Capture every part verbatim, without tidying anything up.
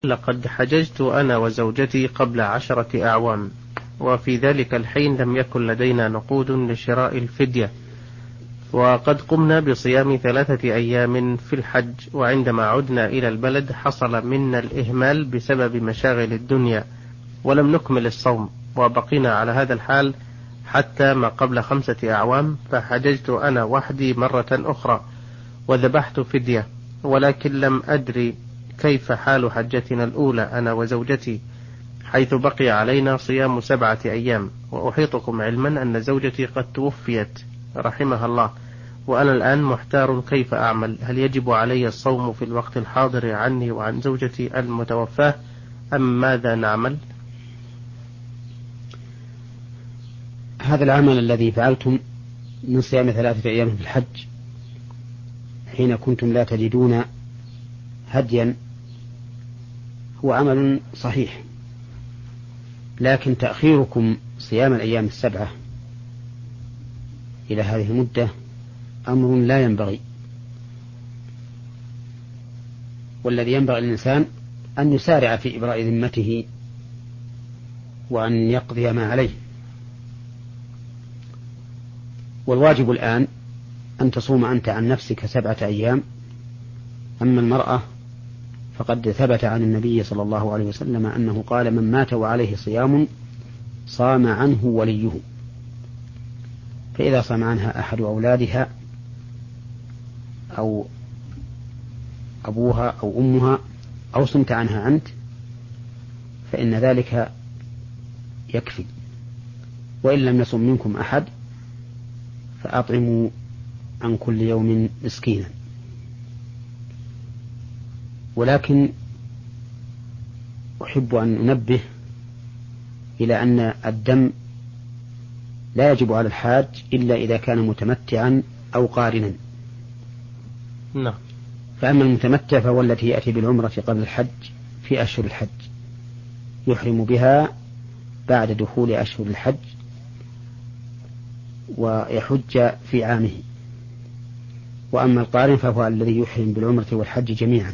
لقد حججت أنا وزوجتي قبل عشرة أعوام، وفي ذلك الحين لم يكن لدينا نقود لشراء الفدية، وقد قمنا بصيام ثلاثة أيام في الحج، وعندما عدنا إلى البلد حصل منا الإهمال بسبب مشاغل الدنيا ولم نكمل الصوم، وبقينا على هذا الحال حتى ما قبل خمسة أعوام، فحججت أنا وحدي مرة أخرى وذبحت فدية، ولكن لم أدري كيف حال حجتنا الأولى أنا وزوجتي، حيث بقي علينا صيام سبعة أيام، وأحيطكم علما أن زوجتي قد توفيت رحمها الله، وأنا الآن محتار كيف أعمل، هل يجب علي الصوم في الوقت الحاضر عني وعن زوجتي المتوفاة أم ماذا نعمل؟ هذا العمل الذي فعلتم من صيام ثلاثة أيام في الحج حين كنتم لا تجدون هديا هو عمل صحيح، لكن تأخيركم صيام الأيام السبعة إلى هذه المدة أمر لا ينبغي، والذي ينبغي للإنسان أن يسارع في إبراء ذمته وأن يقضي ما عليه. والواجب الآن أن تصوم أنت عن نفسك سبعة أيام، أما المرأة فقد ثبت عن النبي صلى الله عليه وسلم أنه قال: من مات وعليه صيام صام عنه وليه، فإذا صام عنها أحد أولادها أو أبوها أو أمها أو صمت عنها أنت فإن ذلك يكفي، وإن لم يصم منكم أحد فأطعموا عن كل يوم مسكينا. ولكن أحب أن أنبه إلى أن الدم لا يجب على الحاج إلا إذا كان متمتعا أو قارنا. نعم. فأما المتمتع فهو التي يأتي بالعمرة قبل الحج في أشهر الحج، يحرم بها بعد دخول أشهر الحج ويحج في عامه. وأما القارن فهو الذي يحرم بالعمرة والحج جميعا،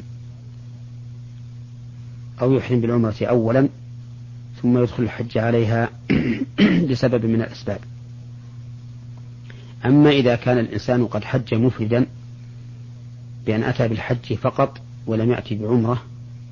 أو يحرم بالعمرة أولا ثم يدخل الحج عليها لسبب من الأسباب. أما إذا كان الإنسان قد حج مفردا بأن أتى بالحج فقط ولم يأتي بعمرة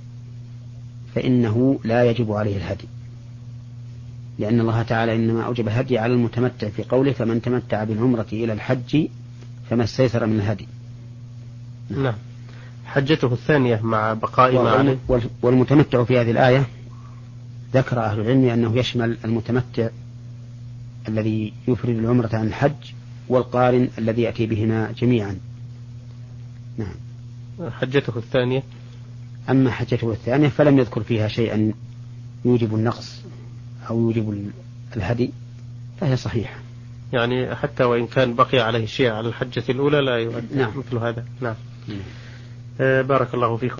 فإنه لا يجب عليه الهدي، لأن الله تعالى إنما أوجب الهدي على المتمتع في قوله: فمن تمتع بالعمرة إلى الحج فما استيسر من الهدي. نعم. حجته الثانية مع بقاء ما عليه. والمتمتع في هذه الآية ذكر أهل العلم أنه يشمل المتمتع الذي يفرد العمرة عن الحج والقارن الذي يأتي بهما جميعا. نعم. حجته الثانية، أما حجته الثانية فلم يذكر فيها شيئا يوجب النقص أو يوجب الهدي، فهي صحيحة. يعني حتى وإن كان بقي عليه شيء على الحجة الأولى لا يؤدي. نعم. مثل هذا. نعم. نعم. آه بارك الله فيكم.